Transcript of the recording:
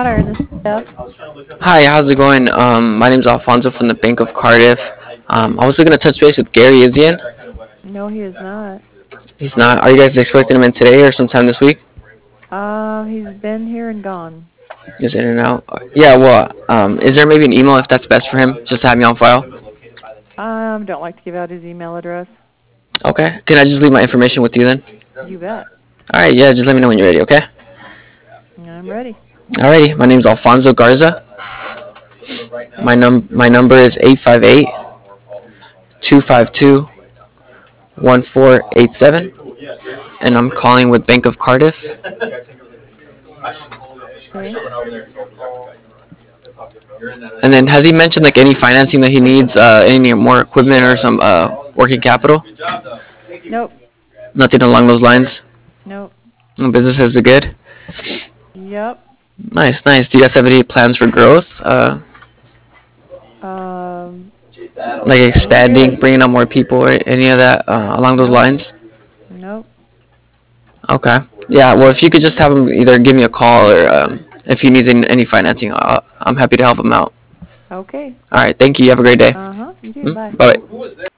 Connor, this is Steph. Hi, how's it going? My name's Alfonso from the Bank of Cardiff. I was looking to touch base with Gary. Is he in? No, he is not. He's not. Are you guys expecting him in today or sometime this week? He's been here and gone. Just in and out. Yeah. Well, is there maybe an email if that's best for him, just to have me on file? Don't like to give out his email address. Okay. Can I just leave my information with you then? You bet. All right. Yeah. Just let me know when you're ready. Okay. I'm ready. Alrighty. My name's Alfonso Garza. My number is 858-252-1487, and I'm calling with Bank of Cardiff. Okay. And then has he mentioned like any financing that he needs, any more equipment or some working capital? Nope. Nothing along those lines. Nope. Business is good. Yep. Nice, nice. Do you guys have any plans for growth? Like expanding, bringing on more people, or any of that along those Nope. lines? Nope. Okay. Yeah. Well, if you could just have him either give me a call or if he needs any financing, I'm happy to help him out. Okay. All right. Thank you. You have a great day. You too. Bye. Bye.